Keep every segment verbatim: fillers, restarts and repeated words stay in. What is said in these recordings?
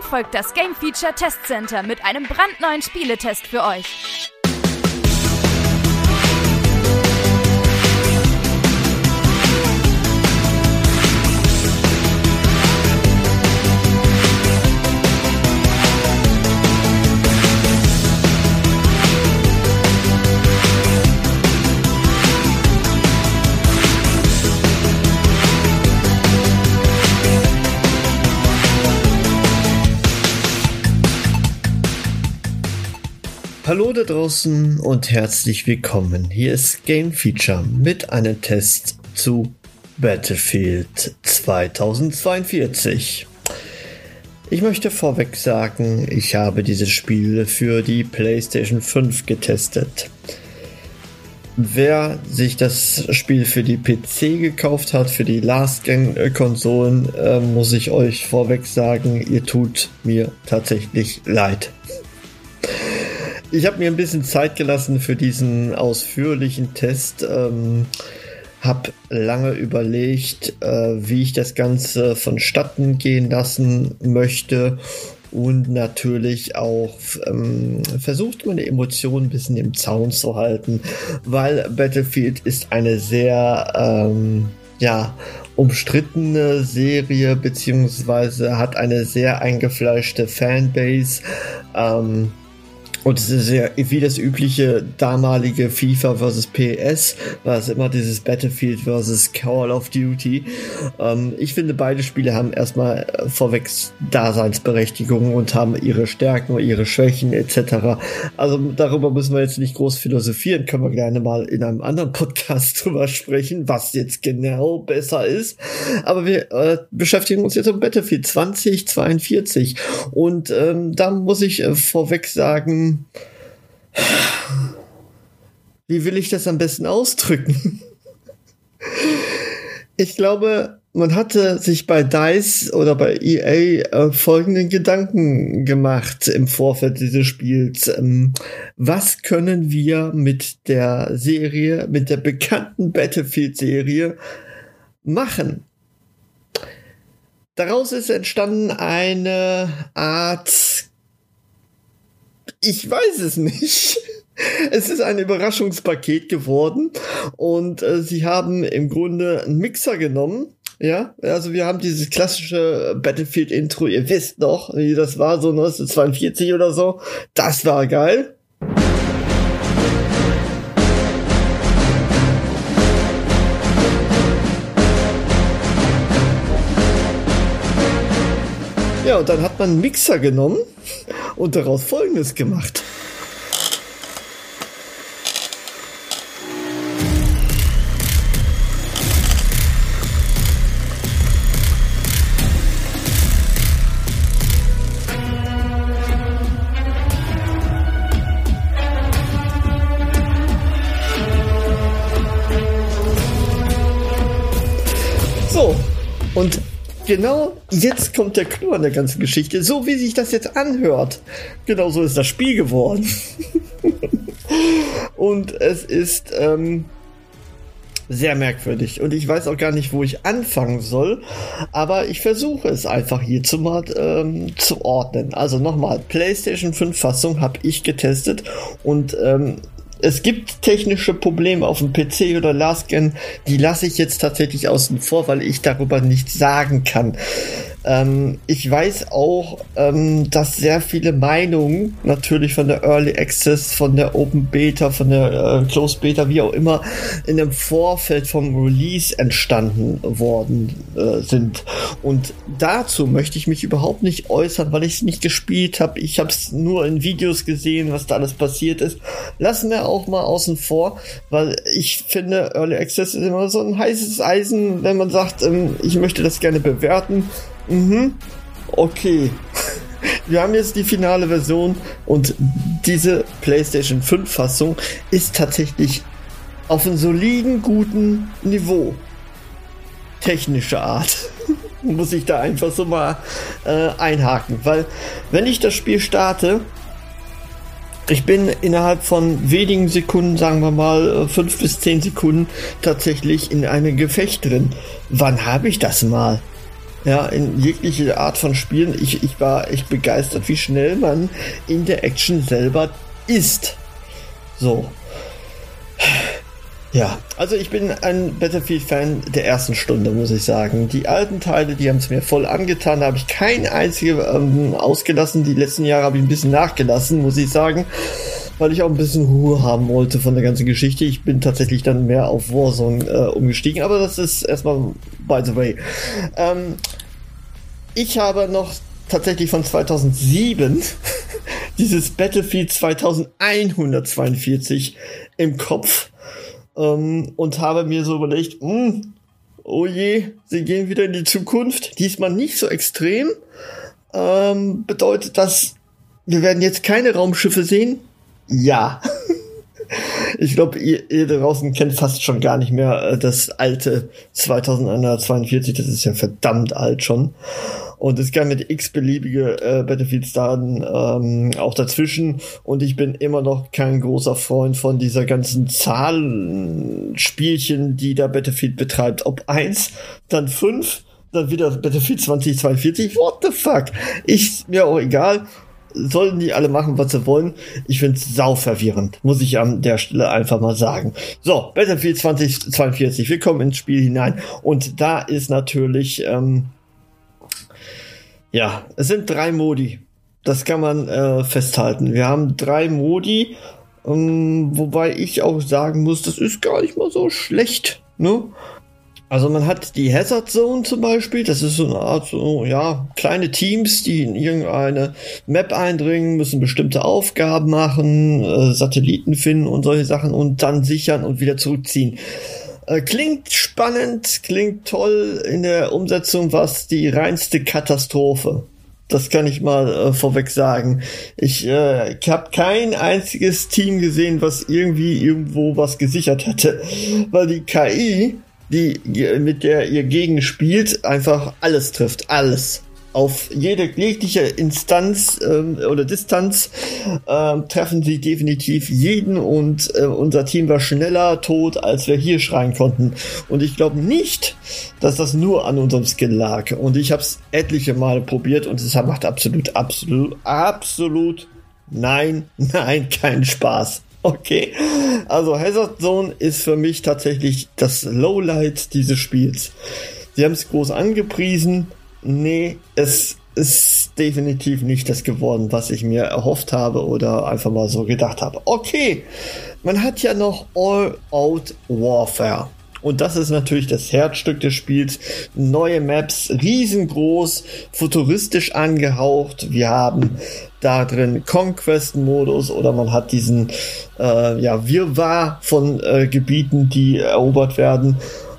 folgt das Game Feature Test Center mit einem brandneuen Spieletest für euch. Hallo da draußen und herzlich willkommen. Hier ist Game Feature mit einem Test zu Battlefield zweitausendzweiundvierzig. Ich möchte vorweg sagen, ich habe dieses Spiel für die PlayStation fünf getestet. Wer sich das Spiel für die P C gekauft hat, für die Last-Gen-Konsolen, äh, muss ich euch vorweg sagen, ihr tut mir tatsächlich leid. Ich habe mir ein bisschen Zeit gelassen für diesen ausführlichen Test, ähm, habe lange überlegt, äh, wie ich das Ganze vonstatten gehen lassen möchte und natürlich auch ähm, versucht, meine Emotionen ein bisschen im Zaun zu halten, weil Battlefield ist eine sehr ähm, ja, umstrittene Serie, beziehungsweise hat eine sehr eingefleischte Fanbase. Ähm, Und es ist ja wie das übliche damalige FIFA versus P S, war es immer dieses Battlefield versus Call of Duty. Ähm, ich finde, beide Spiele haben erstmal vorweg Daseinsberechtigung und haben ihre Stärken, ihre Schwächen et cetera. Also darüber müssen wir jetzt nicht groß philosophieren, können wir gerne mal in einem anderen Podcast drüber sprechen, was jetzt genau besser ist. Aber wir äh, beschäftigen uns jetzt um Battlefield zweitausendzweiundvierzig und ähm, da muss ich äh, vorweg sagen, wie will ich das am besten ausdrücken? Ich glaube, man hatte sich bei DICE oder bei E A äh, folgenden Gedanken gemacht im Vorfeld dieses Spiels. Ähm, was können wir mit der Serie, mit der bekannten Battlefield-Serie machen? Daraus ist entstanden eine Art, ich weiß es nicht. Es ist ein Überraschungspaket geworden und äh, sie haben im Grunde einen Mixer genommen. Ja, also wir haben dieses klassische Battlefield-Intro, ihr wisst noch, wie das war, so neunzehnhundertzweiundvierzig oder so. Das war geil. Ja, und dann hat man einen Mixer genommen und daraus Folgendes gemacht. So, und genau jetzt kommt der Clou an der ganzen Geschichte. So wie sich das jetzt anhört, genau so ist das Spiel geworden. Und es ist ähm, sehr merkwürdig. Und ich weiß auch gar nicht, wo ich anfangen soll. Aber ich versuche es einfach hierzu mal ähm, zu ordnen. Also nochmal, PlayStation fünf Fassung habe ich getestet. Und ähm, es gibt technische Probleme auf dem P C oder Last Gen, die lasse ich jetzt tatsächlich außen vor, weil ich darüber nichts sagen kann. Ähm, ich weiß auch, ähm, dass sehr viele Meinungen natürlich von der Early Access, von der Open Beta, von der äh, Closed Beta, wie auch immer, in dem Vorfeld vom Release entstanden worden äh, sind. Und dazu möchte ich mich überhaupt nicht äußern, weil ich es nicht gespielt habe. Ich habe es nur in Videos gesehen, was da alles passiert ist. Lassen wir auch mal außen vor, weil ich finde, Early Access ist immer so ein heißes Eisen, wenn man sagt, ähm, ich möchte das gerne bewerten. Mhm, okay. Wir haben jetzt die finale Version und diese PlayStation fünf Fassung ist tatsächlich auf einem soliden, guten Niveau. Technische Art. Muss ich da einfach so mal äh, einhaken, weil wenn ich das Spiel starte, ich bin innerhalb von wenigen Sekunden, sagen wir mal fünf bis zehn Sekunden, tatsächlich in einem Gefecht drin. Wann habe ich das mal? Ja, in jegliche Art von Spielen. Ich, ich war echt begeistert, wie schnell man in der Action selber ist. So. Ja, also ich bin ein Battlefield-Fan der ersten Stunde, muss ich sagen. Die alten Teile, die haben es mir voll angetan, da habe ich keine einzige ähm, ausgelassen. Die letzten Jahre habe ich ein bisschen nachgelassen, muss ich sagen, weil ich auch ein bisschen Ruhe haben wollte von der ganzen Geschichte. Ich bin tatsächlich dann mehr auf Warzone äh, umgestiegen, aber das ist erstmal by the way. Ähm, ich habe noch tatsächlich von zweitausendsieben dieses Battlefield zweitausendeinhundertzweiundvierzig im Kopf. Um, und habe mir so überlegt, mh, oh je, sie gehen wieder in die Zukunft. Diesmal nicht so extrem. Ähm, bedeutet das, wir werden jetzt keine Raumschiffe sehen? Ja. Ich glaube, ihr, ihr da draußen kennt fast schon gar nicht mehr äh, das alte zweitausendeinhundertzweiundvierzig. Das ist ja verdammt alt schon. Und es gab mit x-beliebige äh, Battlefields dann ähm, auch dazwischen. Und ich bin immer noch kein großer Freund von dieser ganzen Zahlenspielchen, die da Battlefield betreibt. Ob eins, dann fünf, dann wieder Battlefield zweitausendzweiundvierzig. What the fuck? Ich, mir auch egal. Sollen die alle machen, was sie wollen. Ich find's sau verwirrend. Muss ich an der Stelle einfach mal sagen. So, Battlefield zweitausendzweiundvierzig. Wir kommen ins Spiel hinein. Und da ist natürlich... Ähm, Ja, es sind drei Modi. Das kann man äh, festhalten. Wir haben drei Modi, ähm, wobei ich auch sagen muss, das ist gar nicht mal so schlecht, ne? Also man hat die Hazard Zone zum Beispiel, das ist so eine Art, so, ja, kleine Teams, die in irgendeine Map eindringen, müssen bestimmte Aufgaben machen, äh, Satelliten finden und solche Sachen und dann sichern und wieder zurückziehen. Klingt spannend, klingt toll, in der Umsetzung was die reinste Katastrophe. Das kann ich mal äh, vorweg sagen. Ich äh, habe kein einziges Team gesehen, was irgendwie irgendwo was gesichert hätte, weil die K I, die mit der ihr gegen spielt, einfach alles trifft, alles. Auf jede jegliche Instanz ähm, oder Distanz ähm, treffen sie definitiv jeden und äh, unser Team war schneller tot, als wir hier schreien konnten. Und ich glaube nicht, dass das nur an unserem Skill lag. Und ich habe es etliche Male probiert und es macht absolut, absolut, absolut, nein, nein, keinen Spaß. Okay, also Hazard Zone ist für mich tatsächlich das Lowlight dieses Spiels. Sie haben es groß angepriesen. Nee, es ist definitiv nicht das geworden, was ich mir erhofft habe oder einfach mal so gedacht habe. Okay, man hat ja noch All-Out Warfare. Und das ist natürlich das Herzstück des Spiels. Neue Maps, riesengroß, futuristisch angehaucht. Wir haben da drin Conquest-Modus oder man hat diesen äh, ja, Wirrwarr von äh, Gebieten, die erobert werden,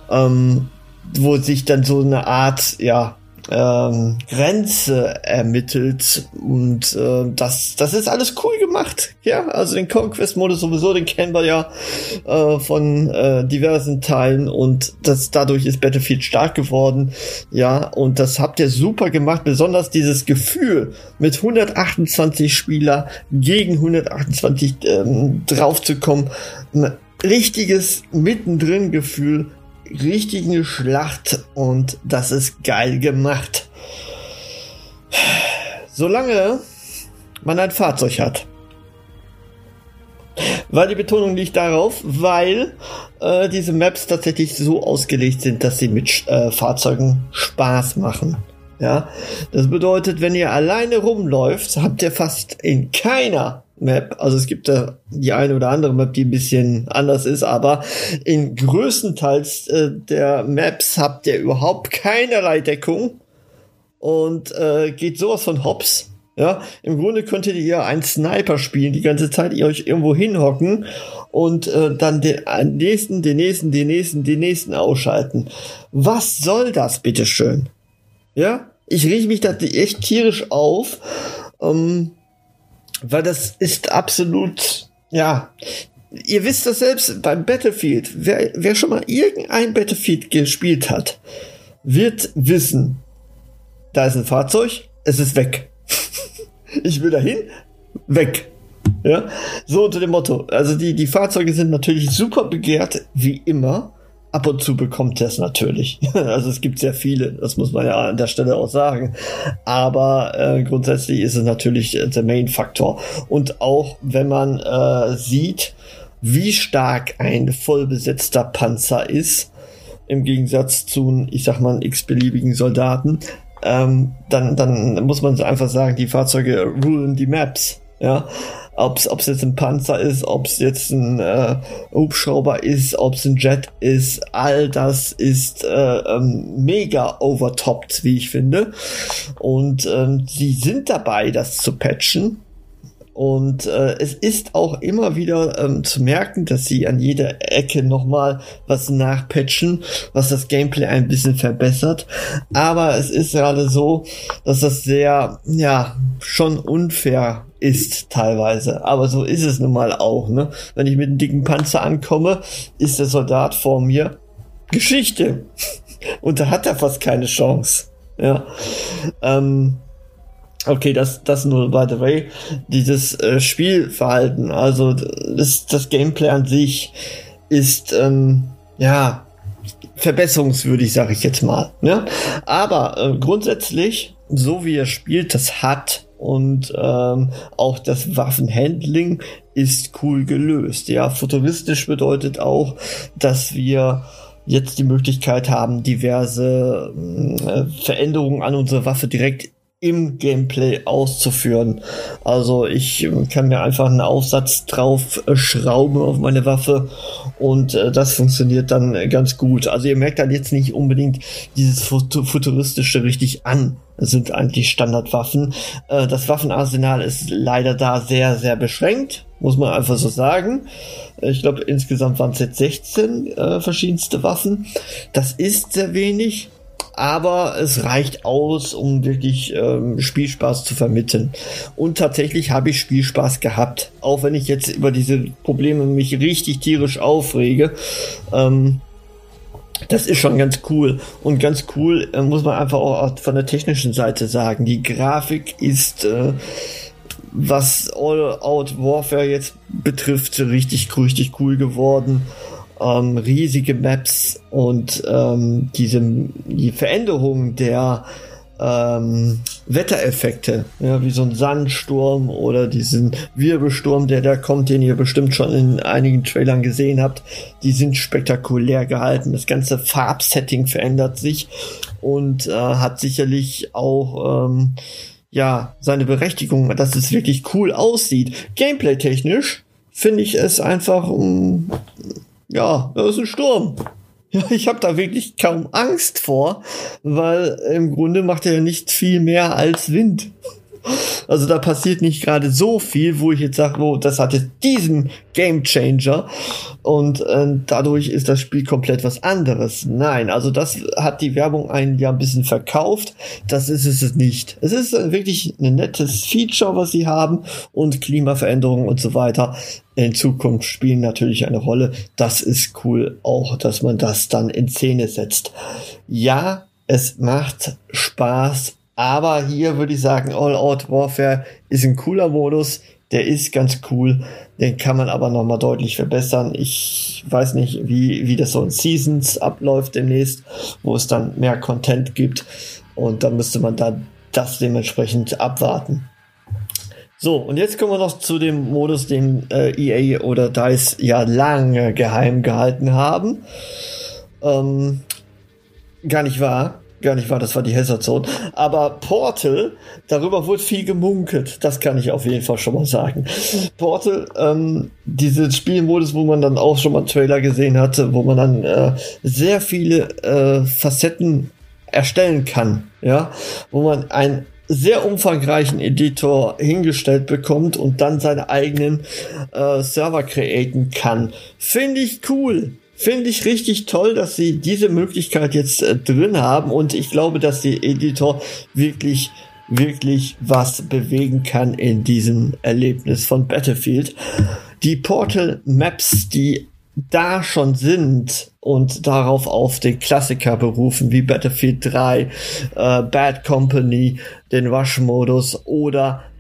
ähm, wo sich dann so eine Art, ja, Ähm, Grenze ermittelt und äh, das das ist alles cool gemacht, ja, also den Conquest-Modus sowieso, den kennen wir ja äh, von äh, diversen Teilen und das dadurch ist Battlefield stark geworden, ja, und das habt ihr super gemacht, besonders dieses Gefühl mit hundertachtundzwanzig Spieler gegen hundertachtundzwanzig ähm, draufzukommen, ein richtiges mittendrin Gefühl, richtige Schlacht und das ist geil gemacht. Solange man ein Fahrzeug hat. Weil die Betonung liegt darauf, weil äh, diese Maps tatsächlich so ausgelegt sind, dass sie mit äh, Fahrzeugen Spaß machen. Ja, das bedeutet, wenn ihr alleine rumläuft, habt ihr fast in keiner Map, also es gibt da die eine oder andere Map, die ein bisschen anders ist, aber in größtenteils äh, der Maps habt ihr überhaupt keinerlei Deckung und äh, geht sowas von hops. Ja, im Grunde könntet ihr einen Sniper spielen, die ganze Zeit ihr euch irgendwo hinhocken und äh, dann den nächsten, den nächsten, den nächsten, den nächsten ausschalten. Was soll das, bitteschön? Ja, ich reg mich da echt tierisch auf, ähm, weil das ist absolut, ja, ihr wisst das selbst beim Battlefield. Wer, wer schon mal irgendein Battlefield gespielt hat, wird wissen, da ist ein Fahrzeug, es ist weg. Ich will dahin, weg. Ja, so unter dem Motto. Also die, die Fahrzeuge sind natürlich super begehrt, wie immer. ab und zu bekommt er es natürlich. Also es gibt sehr viele, das muss man ja an der Stelle auch sagen. Aber äh, grundsätzlich ist es natürlich der Main-Faktor. Und auch wenn man äh, sieht, wie stark ein vollbesetzter Panzer ist, im Gegensatz zu, ich sag mal, x-beliebigen Soldaten, ähm, dann, dann muss man einfach sagen, die Fahrzeuge rulen die Maps. Ja, ob es jetzt ein Panzer ist, ob es jetzt ein äh, Hubschrauber ist, ob es ein Jet ist, all das ist äh, ähm, mega overtopped, wie ich finde. Und ähm, sie sind dabei, das zu patchen. Und äh, es ist auch immer wieder ähm, zu merken, dass sie an jeder Ecke nochmal was nachpatchen, was das Gameplay ein bisschen verbessert. Aber es ist gerade so, dass das sehr, ja, schon unfair ist teilweise. Aber so ist es nun mal auch, ne? Wenn ich mit einem dicken Panzer ankomme, ist der Soldat vor mir Geschichte. Und da hat er fast keine Chance. Ja. Ähm, Okay, das, das nur, by the way, dieses äh, Spielverhalten, also das, das Gameplay an sich ist, ähm, ja, verbesserungswürdig, sage ich jetzt mal. Ne? Aber äh, grundsätzlich, so wie er spielt, das hat und ähm, auch das Waffenhandling ist cool gelöst. Ja, futuristisch bedeutet auch, dass wir jetzt die Möglichkeit haben, diverse äh, Veränderungen an unserer Waffe direkt im Gameplay auszuführen. Also ich kann mir einfach einen Aufsatz drauf äh, schrauben auf meine Waffe und äh, das funktioniert dann äh, ganz gut. Also ihr merkt dann jetzt nicht unbedingt dieses Fut- futuristische richtig an. Das sind eigentlich Standardwaffen. Äh, das Waffenarsenal ist leider da sehr, sehr beschränkt, muss man einfach so sagen. Ich glaube, insgesamt waren es jetzt sechzehn äh, verschiedenste Waffen. Das ist sehr wenig. Aber es reicht aus, um wirklich ähm, Spielspaß zu vermitteln. Und tatsächlich habe ich Spielspaß gehabt. Auch wenn ich jetzt über diese Probleme mich richtig tierisch aufrege. Ähm, das ist schon ganz cool. Und ganz cool äh, muss man einfach auch von der technischen Seite sagen. Die Grafik ist, äh, was All-Out Warfare jetzt betrifft, richtig, richtig cool geworden. Ähm, riesige Maps und ähm, diese die Veränderung der ähm, Wettereffekte, ja, wie so ein Sandsturm oder diesen Wirbelsturm, der da kommt, den ihr bestimmt schon in einigen Trailern gesehen habt, die sind spektakulär gehalten. Das ganze Farbsetting verändert sich und äh, hat sicherlich auch ähm, ja seine Berechtigung, dass es wirklich cool aussieht. Gameplay-technisch finde ich es einfach um ja, das ist ein Sturm. Ja, ich habe da wirklich kaum Angst vor, weil im Grunde macht er ja nicht viel mehr als Wind. Also da passiert nicht gerade so viel, wo ich jetzt sage, oh, das hat jetzt diesen Gamechanger und äh, dadurch ist das Spiel komplett was anderes. Nein, also das hat die Werbung einen ja ein bisschen verkauft. Das ist es nicht. Es ist wirklich ein nettes Feature, was sie haben und Klimaveränderungen und so weiter in Zukunft spielen natürlich eine Rolle. Das ist cool auch, dass man das dann in Szene setzt. Ja, es macht Spaß. Aber hier würde ich sagen, All-Out Warfare ist ein cooler Modus, der ist ganz cool, den kann man aber nochmal deutlich verbessern. Ich weiß nicht, wie, wie das so in Seasons abläuft demnächst, wo es dann mehr Content gibt und dann müsste man dann das dementsprechend abwarten. So, und jetzt kommen wir noch zu dem Modus, den äh, E A oder DICE ja lange geheim gehalten haben. Ähm, gar nicht wahr. Gar nicht wahr, das war die Hazard Zone. Aber Portal, darüber wurde viel gemunkelt. Das kann ich auf jeden Fall schon mal sagen. Portal, ähm, diese Spielmodus, wo man dann auch schon mal einen Trailer gesehen hatte, wo man dann äh, sehr viele äh, Facetten erstellen kann. Ja, wo man einen sehr umfangreichen Editor hingestellt bekommt und dann seine eigenen äh, Server createn kann. Finde ich cool. Finde ich richtig toll, dass sie diese Möglichkeit jetzt äh, drin haben und ich glaube, dass der Editor wirklich, wirklich was bewegen kann in diesem Erlebnis von Battlefield. Die Portal Maps, die da schon sind und darauf auf den Klassiker berufen, wie Battlefield drei, äh, Bad Company, den Rush-Modus oder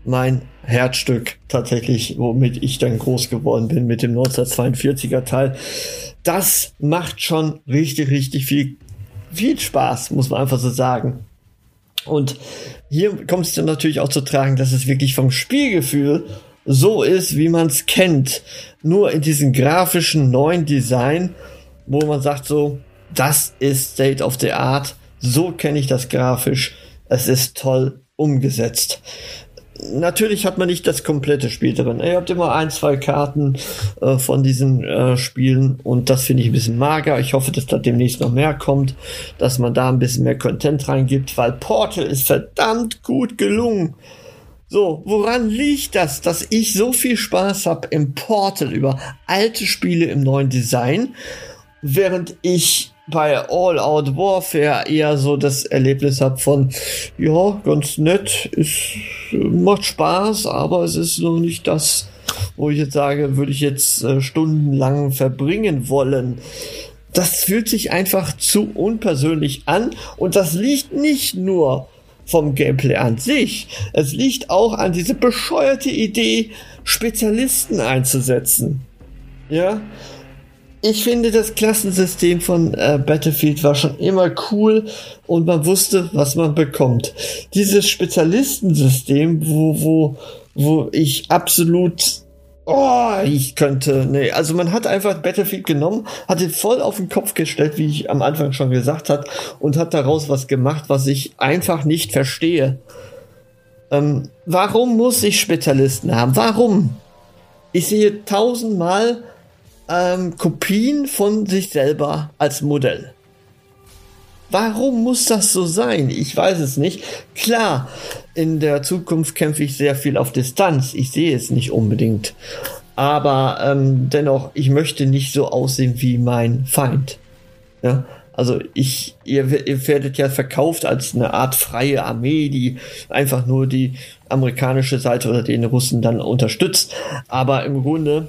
mein Herzstück tatsächlich, womit ich dann groß geworden bin mit dem neunzehnhundertzweiundvierziger Teil. Das macht schon richtig, richtig viel, viel Spaß, muss man einfach so sagen. Und hier kommt es dann natürlich auch zu tragen, dass es wirklich vom Spielgefühl so ist, wie man es kennt. Nur in diesem grafischen neuen Design, wo man sagt so, das ist State of the Art, so kenne ich das grafisch, es ist toll umgesetzt. Natürlich hat man nicht das komplette Spiel drin. Ihr habt immer ein, zwei Karten äh, von diesen äh, Spielen und das finde ich ein bisschen mager. Ich hoffe, dass da demnächst noch mehr kommt, dass man da ein bisschen mehr Content reingibt, weil Portal ist verdammt gut gelungen. So, woran liegt das, dass ich so viel Spaß habe im Portal über alte Spiele im neuen Design, während ich bei All Out Warfare eher so das Erlebnis habe von, ja, ganz nett, ist, macht Spaß, aber es ist noch nicht das, wo ich jetzt sage, würde ich jetzt äh, stundenlang verbringen wollen. Das fühlt sich einfach zu unpersönlich an und das liegt nicht nur vom Gameplay an sich. Es liegt auch an diese bescheuerte Idee, Spezialisten einzusetzen. Ja, ich finde, das Klassensystem von äh, Battlefield war schon immer cool und man wusste, was man bekommt. Dieses Spezialistensystem, wo, wo, wo ich absolut, oh, ich könnte, nee, also man hat einfach Battlefield genommen, hat ihn voll auf den Kopf gestellt, wie ich am Anfang schon gesagt habe, und hat daraus was gemacht, was ich einfach nicht verstehe. Ähm, warum muss ich Spezialisten haben? Warum? Ich sehe tausendmal Ähm, Kopien von sich selber als Modell. Warum muss das so sein? Ich weiß es nicht. Klar, in der Zukunft kämpfe ich sehr viel auf Distanz. Ich sehe es nicht unbedingt. Aber ähm, dennoch, ich möchte nicht so aussehen wie mein Feind. Ja, also ich, ihr, ihr werdet ja verkauft als eine Art freie Armee, die einfach nur die amerikanische Seite oder den Russen dann unterstützt. Aber im Grunde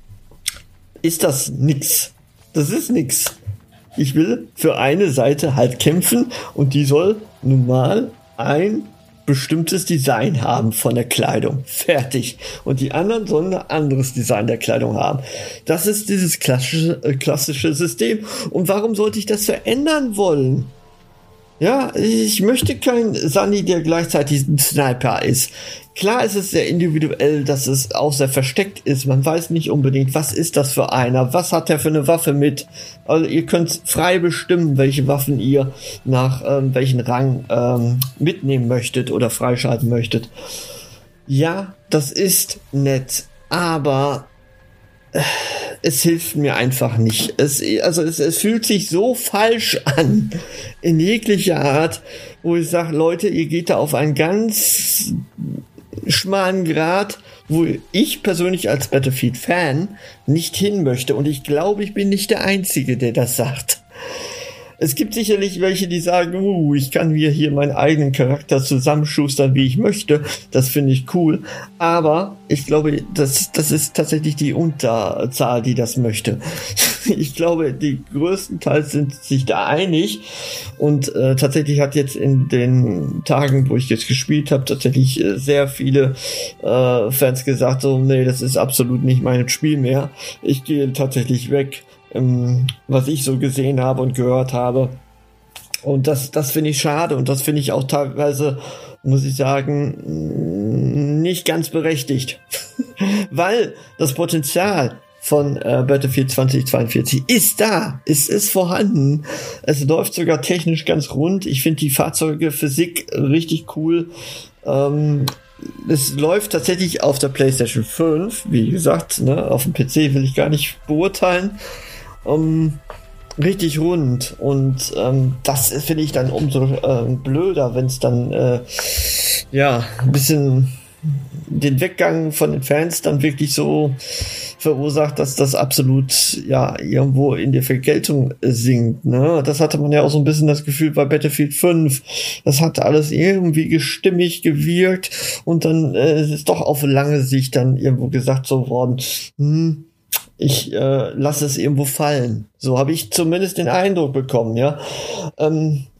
ist das nix. Das ist nix. Ich will für eine Seite halt kämpfen und die soll nun mal ein bestimmtes Design haben von der Kleidung. Fertig. Und die anderen sollen ein anderes Design der Kleidung haben. Das ist dieses klassische, äh, klassische System. Und warum sollte ich das verändern wollen? Ja, ich möchte kein Sunny, der gleichzeitig ein Sniper ist. Klar ist es sehr individuell, dass es auch sehr versteckt ist. Man weiß nicht unbedingt, was ist das für einer, was hat der für eine Waffe mit. Also ihr könnt frei bestimmen, welche Waffen ihr nach ähm, welchen Rang ähm, mitnehmen möchtet oder freischalten möchtet. Ja, das ist nett, aber äh, es hilft mir einfach nicht. Es, also es, es fühlt sich so falsch an, in jeglicher Art, wo ich sage, Leute, ihr geht da auf einen ganz schmalen Grad, wo ich persönlich als Battlefield-Fan nicht hin möchte. Und ich glaube, ich bin nicht der Einzige, der das sagt. Es gibt sicherlich welche, die sagen, uh, ich kann mir hier meinen eigenen Charakter zusammenschustern, wie ich möchte. Das finde ich cool. Aber ich glaube, das, das ist tatsächlich die Unterzahl, die das möchte. Ich glaube, die größtenteils sind sich da einig. Und äh, tatsächlich hat jetzt in den Tagen, wo ich jetzt gespielt habe, tatsächlich äh, sehr viele äh, Fans gesagt, so, nee, das ist absolut nicht mein Spiel mehr. Ich gehe tatsächlich weg. Was ich so gesehen habe und gehört habe. Und das, das finde ich schade und das finde ich auch teilweise, muss ich sagen, nicht ganz berechtigt. Weil das Potenzial von äh, Battlefield zweitausendzweiundvierzig ist da, es ist vorhanden. Es läuft sogar technisch ganz rund. Ich finde die Fahrzeuge, Physik richtig cool. Ähm, Es läuft tatsächlich auf der PlayStation fünf, wie gesagt, ne, auf dem P C will ich gar nicht beurteilen. Um, richtig rund und ähm, das finde ich dann umso äh, blöder, wenn es dann äh, ja ein bisschen den Weggang von den Fans dann wirklich so verursacht, dass das absolut ja irgendwo in der Vergeltung sinkt. Ne? Das hatte man ja auch so ein bisschen das Gefühl bei Battlefield fünf. Das hat alles irgendwie gestimmig gewirkt und dann äh, ist doch auf lange Sicht dann irgendwo gesagt so worden, hm, ich äh, lasse es irgendwo fallen. So habe ich zumindest den Eindruck bekommen, ja. Ähm,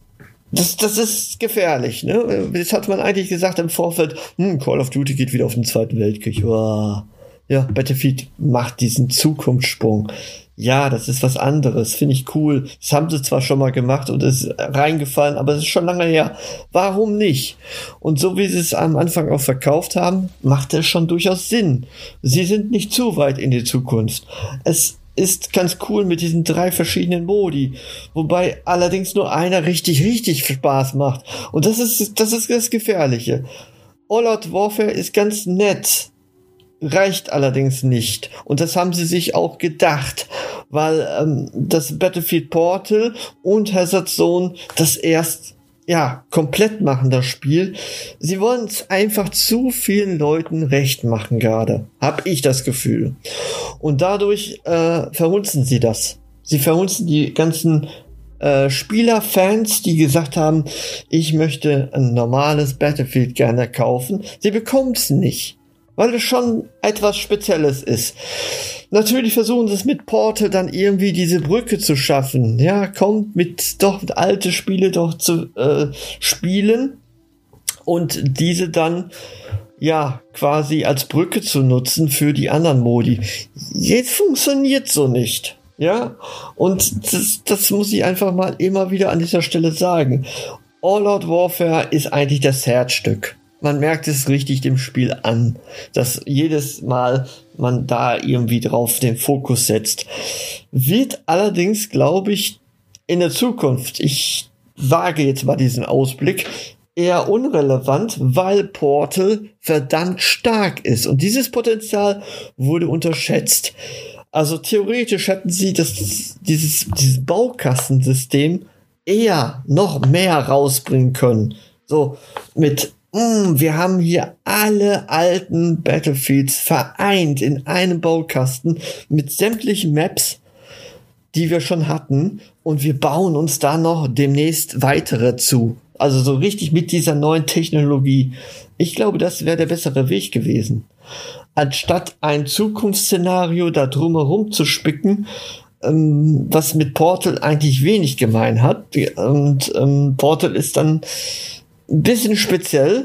Das, das ist gefährlich, ne? Jetzt hat man eigentlich gesagt im Vorfeld, hm, Call of Duty geht wieder auf den Zweiten Weltkrieg. Wow. Ja, Battlefield macht diesen Zukunftssprung. Ja, das ist was anderes, finde ich cool. Das haben sie zwar schon mal gemacht und ist reingefallen, aber es ist schon lange her. Warum nicht? Und so wie sie es am Anfang auch verkauft haben, macht es schon durchaus Sinn. Sie sind nicht zu weit in die Zukunft. Es ist ganz cool mit diesen drei verschiedenen Modi, wobei allerdings nur einer richtig, richtig Spaß macht. Und das ist, das ist das Gefährliche. All Out Warfare ist ganz nett, reicht allerdings nicht. Und das haben sie sich auch gedacht, weil ähm, das Battlefield Portal und Hazard Zone das erst ja komplett machen, das Spiel. Sie wollen es einfach zu vielen Leuten recht machen gerade, hab ich das Gefühl. Und dadurch äh, verhunzen sie das. Sie verhunzen die ganzen äh, Spielerfans, die gesagt haben, ich möchte ein normales Battlefield gerne kaufen. Sie bekommen es nicht, weil es schon etwas Spezielles ist. Natürlich versuchen sie es mit Portal dann irgendwie diese Brücke zu schaffen. Ja, kommt mit doch mit alte Spiele doch zu äh, spielen und diese dann ja quasi als Brücke zu nutzen für die anderen Modi. Jetzt funktioniert so nicht. Ja, und das, das muss ich einfach mal immer wieder an dieser Stelle sagen. All Out Warfare ist eigentlich das Herzstück. Man merkt es richtig dem Spiel an, dass jedes Mal man da irgendwie drauf den Fokus setzt. Wird allerdings, glaube ich, in der Zukunft, ich wage jetzt mal diesen Ausblick, eher unrelevant, weil Portal verdammt stark ist. Und dieses Potenzial wurde unterschätzt. Also theoretisch hätten sie das, dieses, dieses Baukastensystem eher noch mehr rausbringen können. So mit Mm, wir haben hier alle alten Battlefields vereint in einem Baukasten mit sämtlichen Maps, die wir schon hatten, und wir bauen uns da noch demnächst weitere zu. Also so richtig mit dieser neuen Technologie. Ich glaube, das wäre der bessere Weg gewesen. Anstatt ein Zukunftsszenario da drumherum zu spicken, ähm, was mit Portal eigentlich wenig gemein hat. Und ähm, Portal ist dann ein bisschen speziell,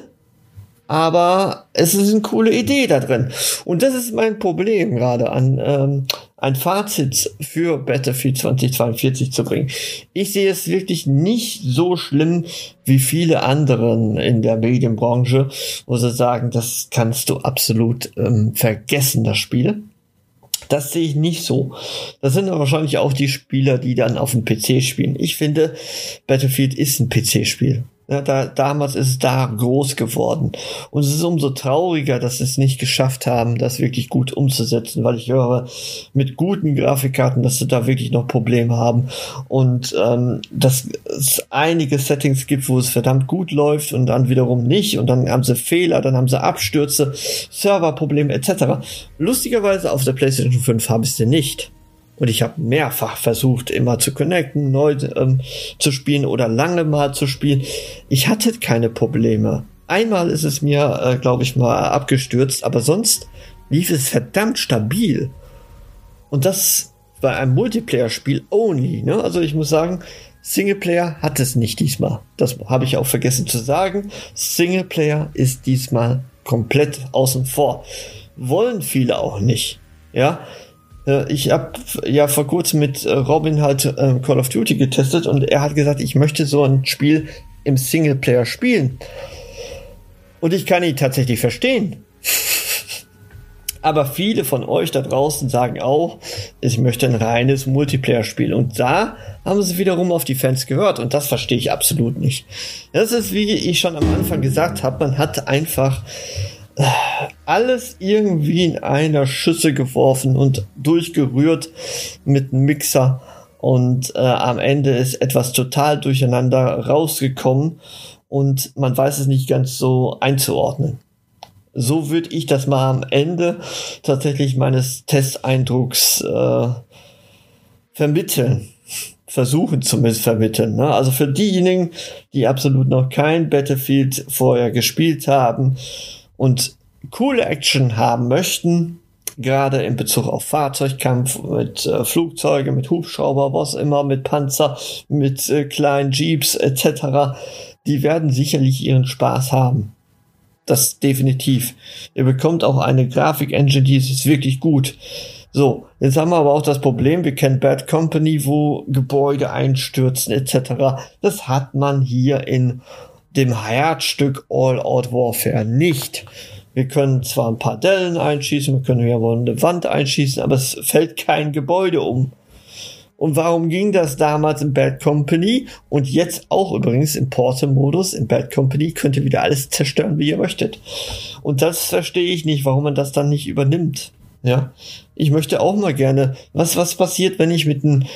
aber es ist eine coole Idee da drin. Und das ist mein Problem gerade an ähm, ein Fazit für Battlefield zwanzig zweiundvierzig zu bringen. Ich sehe es wirklich nicht so schlimm wie viele anderen in der Medienbranche, wo sie sagen, das kannst du absolut ähm, vergessen, das Spiel. Das sehe ich nicht so. Das sind aber wahrscheinlich auch die Spieler, die dann auf dem P C spielen. Ich finde, Battlefield ist ein P C-Spiel. Ja, da, damals ist es da groß geworden. Und es ist umso trauriger, dass sie es nicht geschafft haben, das wirklich gut umzusetzen, weil ich höre, mit guten Grafikkarten, dass sie da wirklich noch Probleme haben. Und ähm, dass es einige Settings gibt, wo es verdammt gut läuft und dann wiederum nicht. Und dann haben sie Fehler, dann haben sie Abstürze, Serverprobleme et cetera. Lustigerweise auf der PlayStation fünf habe ich es denn nicht. Und ich habe mehrfach versucht, immer zu connecten, neu ähm, zu spielen oder lange mal zu spielen. Ich hatte keine Probleme. Einmal ist es mir, äh, glaube ich, mal abgestürzt, aber sonst lief es verdammt stabil. Und das bei einem Multiplayer-Spiel only. Ne? Also ich muss sagen, Singleplayer hat es nicht diesmal. Das habe ich auch vergessen zu sagen. Singleplayer ist diesmal komplett außen vor. Wollen viele auch nicht. Ja. Ich habe ja vor kurzem mit Robin halt äh, Call of Duty getestet und er hat gesagt, ich möchte so ein Spiel im Singleplayer spielen. Und ich kann ihn tatsächlich verstehen. Aber viele von euch da draußen sagen auch, ich möchte ein reines Multiplayer-Spiel. Und da haben sie wiederum auf die Fans gehört. Und das verstehe ich absolut nicht. Das ist, wie ich schon am Anfang gesagt habe, man hat einfach alles irgendwie in einer Schüssel geworfen und durchgerührt mit einem Mixer und äh, am Ende ist etwas total durcheinander rausgekommen und man weiß es nicht ganz so einzuordnen. So würde ich das mal am Ende tatsächlich meines Testeindrucks äh, vermitteln. Versuchen zumindest vermitteln. Ne? Also für diejenigen, die absolut noch kein Battlefield vorher gespielt haben und coole Action haben möchten, gerade in Bezug auf Fahrzeugkampf, mit äh, Flugzeuge, mit Hubschrauber, was immer, mit Panzer, mit äh, kleinen Jeeps et cetera, die werden sicherlich ihren Spaß haben. Das definitiv. Ihr bekommt auch eine Grafik-Engine, die ist wirklich gut. So, jetzt haben wir aber auch das Problem, wir kennen Bad Company, wo Gebäude einstürzen et cetera. Das hat man hier in dem Herzstück All Out Warfare nicht. Wir können zwar ein paar Dellen einschießen, wir können ja wohl eine Wand einschießen, aber es fällt kein Gebäude um. Und warum ging das damals in Bad Company und jetzt auch übrigens im Portal-Modus? In Bad Company könnt ihr wieder alles zerstören, wie ihr möchtet. Und das verstehe ich nicht, warum man das dann nicht übernimmt. Ja, ich möchte auch mal gerne, was, was passiert, wenn ich mit einem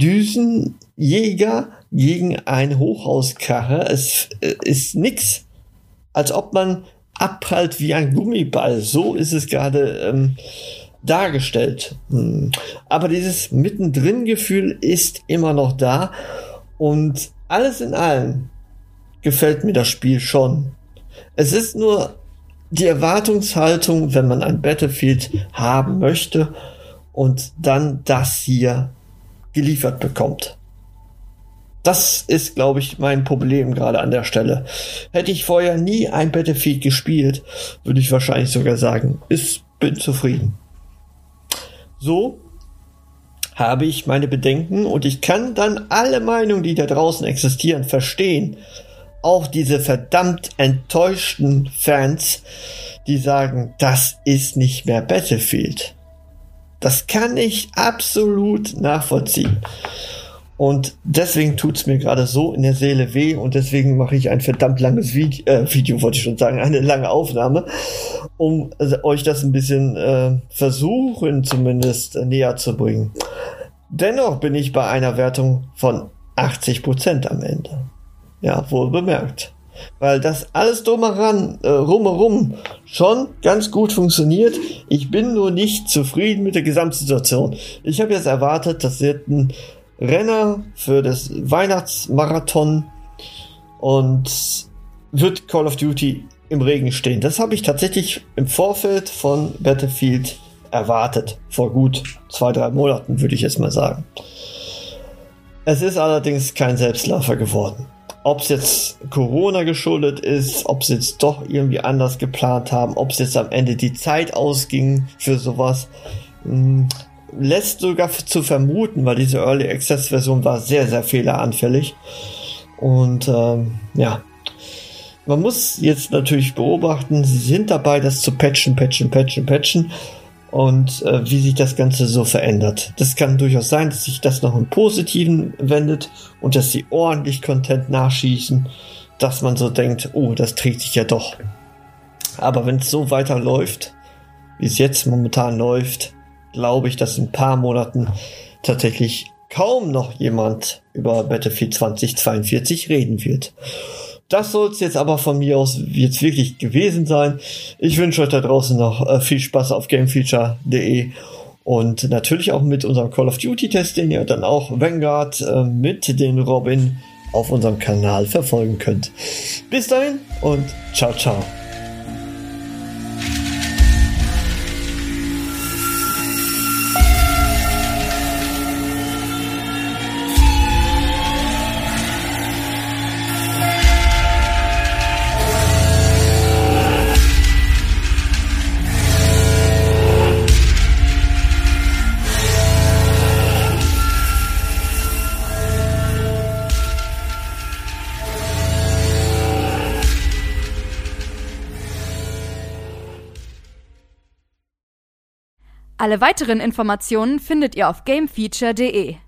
Düsenjäger gegen ein Hochhaus krache? Es äh, ist nix, als ob man abprallt wie ein Gummiball. So ist es gerade ähm, dargestellt. Hm. Aber dieses Mittendrin-Gefühl ist immer noch da und alles in allem gefällt mir das Spiel schon. Es ist nur die Erwartungshaltung, wenn man ein Battlefield haben möchte und dann das hier geliefert bekommt. Das ist, glaube ich, mein Problem gerade an der Stelle. Hätte ich vorher nie ein Battlefield gespielt, würde ich wahrscheinlich sogar sagen, ich bin zufrieden. So habe ich meine Bedenken und ich kann dann alle Meinungen, die da draußen existieren, verstehen. Auch diese verdammt enttäuschten Fans, die sagen, das ist nicht mehr Battlefield. Das kann ich absolut nachvollziehen. Und deswegen tut's mir gerade so in der Seele weh und deswegen mache ich ein verdammt langes Video, äh, Video wollte ich schon sagen, eine lange Aufnahme, um äh, euch das ein bisschen äh, versuchen zumindest äh, näher zu bringen. Dennoch bin ich bei einer Wertung von achtzig Prozent am Ende. Ja, wohl bemerkt. Weil das alles drumheran, äh, rumherum schon ganz gut funktioniert. Ich bin nur nicht zufrieden mit der Gesamtsituation. Ich habe jetzt erwartet, das wird ein Renner für das Weihnachtsmarathon und wird Call of Duty im Regen stehen. Das habe ich tatsächlich im Vorfeld von Battlefield erwartet. Vor gut zwei, drei Monaten, würde ich jetzt mal sagen. Es ist allerdings kein Selbstläufer geworden. Ob es jetzt Corona geschuldet ist, ob sie jetzt doch irgendwie anders geplant haben, ob es jetzt am Ende die Zeit ausging für sowas, mh, lässt sogar zu vermuten, weil diese Early Access Version war sehr, sehr fehleranfällig. Und ähm, ja, man muss jetzt natürlich beobachten, sie sind dabei, das zu patchen, patchen, patchen, patchen. Und äh, wie sich das Ganze so verändert. Das kann durchaus sein, dass sich das noch im Positiven wendet und dass sie ordentlich Content nachschießen, dass man so denkt, oh, das trägt sich ja doch. Aber wenn es so weiterläuft, wie es jetzt momentan läuft, glaube ich, dass in ein paar Monaten tatsächlich kaum noch jemand über Battlefield zwanzig zweiundvierzig reden wird. Das soll es jetzt aber von mir aus jetzt wirklich gewesen sein. Ich wünsche euch da draußen noch äh, viel Spaß auf gamefeature punkt de und natürlich auch mit unserem Call of Duty Test, den ihr dann auch Vanguard äh, mit den Robin auf unserem Kanal verfolgen könnt. Bis dahin und ciao, ciao. Alle weiteren Informationen findet ihr auf gamefeature punkt de.